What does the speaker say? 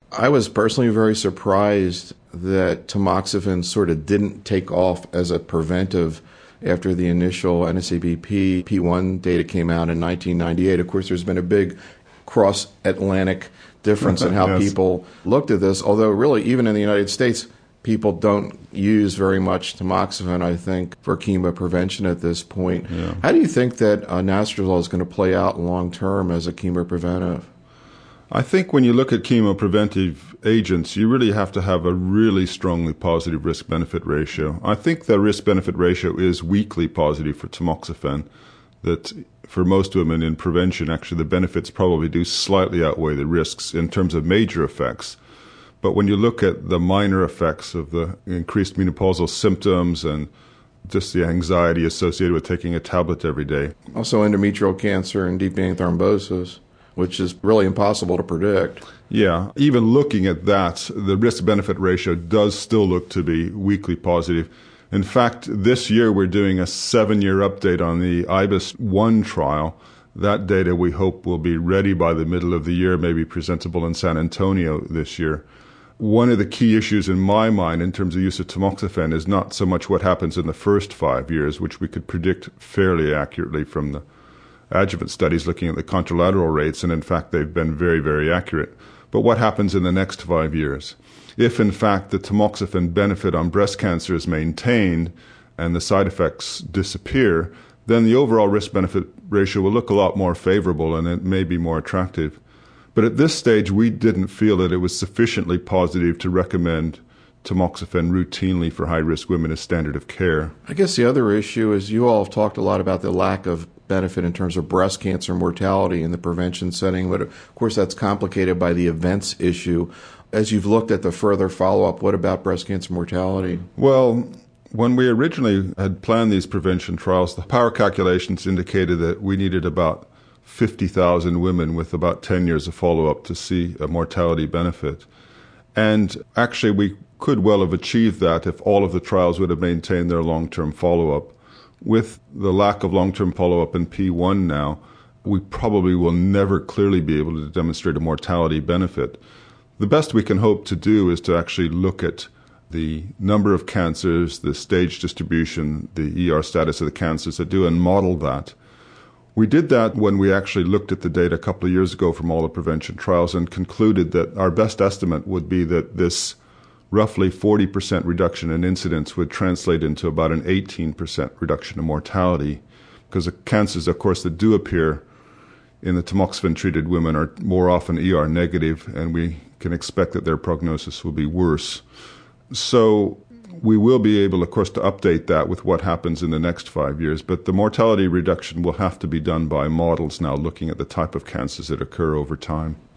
I was personally very surprised that tamoxifen sort of didn't take off as a preventive after the initial NSABP P1 data came out in 1998. Of course, there's been a big cross-Atlantic difference in how Yes. people looked at this, although really even in the United States, people don't use very much tamoxifen, I think, for chemo prevention at this point. Yeah. How do you think that anastrozole is going to play out long-term as a chemo preventive? I think when you look at chemopreventive agents, you really have to have a really strongly positive risk-benefit ratio. I think the risk-benefit ratio is weakly positive for tamoxifen, that for most women in prevention, actually the benefits probably do slightly outweigh the risks in terms of major effects. But when you look at the minor effects of the increased menopausal symptoms and just the anxiety associated with taking a tablet every day. Also endometrial cancer and deep vein thrombosis, which is really impossible to predict. Yeah, even looking at that, the risk-benefit ratio does still look to be weakly positive. In fact, this year we're doing a 7-year update on the IBIS-1 trial. That data we hope will be ready by the middle of the year, maybe presentable in San Antonio this year. One of the key issues in my mind in terms of use of tamoxifen is not so much what happens in the first 5 years, which we could predict fairly accurately from the adjuvant studies looking at the contralateral rates, and in fact they've been very, very accurate. But what happens in the next 5 years? If in fact the tamoxifen benefit on breast cancer is maintained and the side effects disappear, then the overall risk-benefit ratio will look a lot more favorable and it may be more attractive. But at this stage, we didn't feel that it was sufficiently positive to recommend tamoxifen routinely for high-risk women as standard of care. I guess the other issue is you all have talked a lot about the lack of benefit in terms of breast cancer mortality in the prevention setting, but of course that's complicated by the events issue. As you've looked at the further follow-up, what about breast cancer mortality? Well, when we originally had planned these prevention trials, the power calculations indicated that we needed about 50,000 women with about 10 years of follow-up to see a mortality benefit. And actually, we could well have achieved that if all of the trials would have maintained their long-term follow-up. With the lack of long-term follow-up in P1 now, we probably will never clearly be able to demonstrate a mortality benefit. The best we can hope to do is to actually look at the number of cancers, the stage distribution, the ER status of the cancers that do, and model that. We did that when we actually looked at the data a couple of years ago from all the prevention trials and concluded that our best estimate would be that this roughly 40% reduction in incidence would translate into about an 18% reduction in mortality, because the cancers, of course, that do appear in the tamoxifen-treated women are more often ER negative, and we can expect that their prognosis will be worse. So we will be able, of course, to update that with what happens in the next 5 years, but the mortality reduction will have to be done by models now looking at the type of cancers that occur over time.